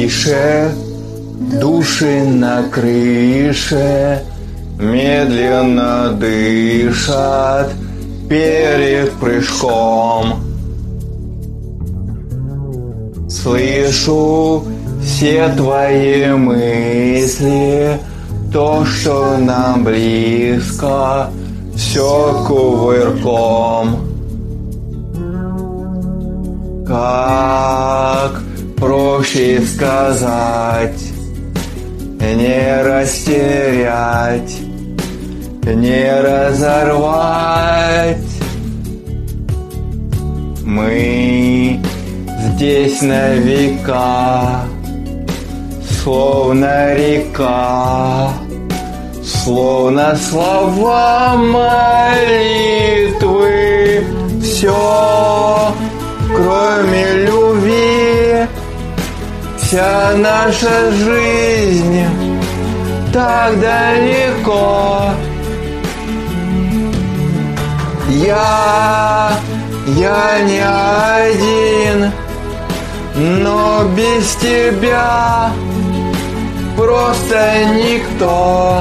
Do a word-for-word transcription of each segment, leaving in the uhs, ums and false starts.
тише, души на крыше медленно дышат перед прыжком. Слышу все твои мысли, то, что нам близко, все кувырком. Как проще сказать, не растерять, не разорвать. Мы здесь на века, словно река, словно слова молитвы. Все, кроме любви, вся наша жизнь так далеко. Я, я не один, но без тебя просто никто.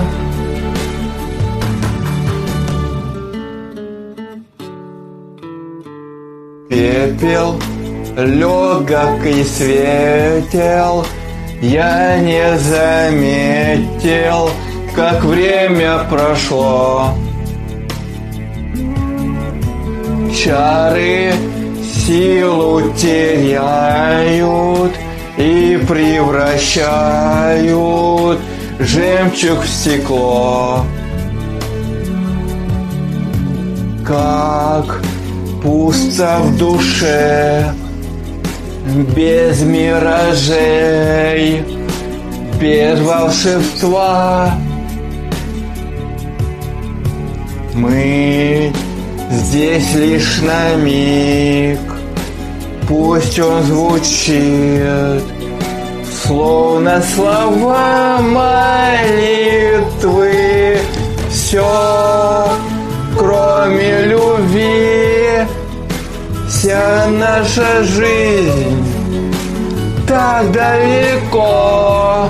Пепел легок и светел, я не заметил, как время прошло. Чары силу теряют и превращают жемчуг в стекло. Как пусто в душе, без миражей, без волшебства. Мы здесь лишь на миг, пусть он звучит, словно слова молитвы. Все, кроме любви, вся наша жизнь так далеко.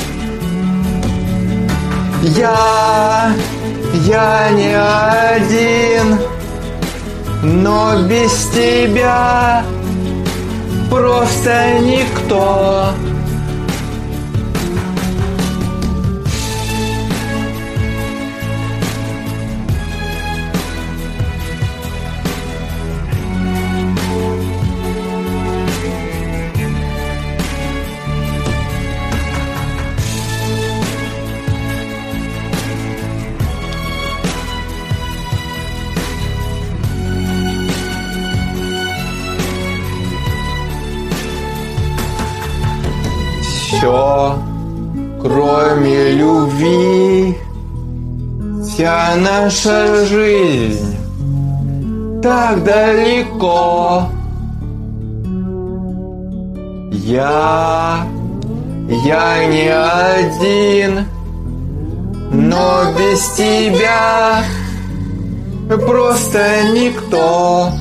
Я, я не один, но без тебя просто никто. Все, кроме любви, вся наша жизнь так далеко. Я, я не один, но без тебя просто никто.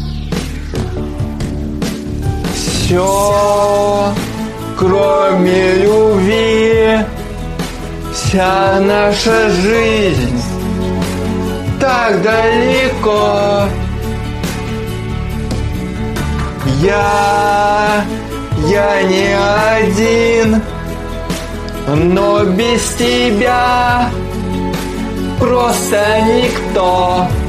Все, кроме любви, вся наша жизнь так далеко. Я, я не один, но без тебя просто никто.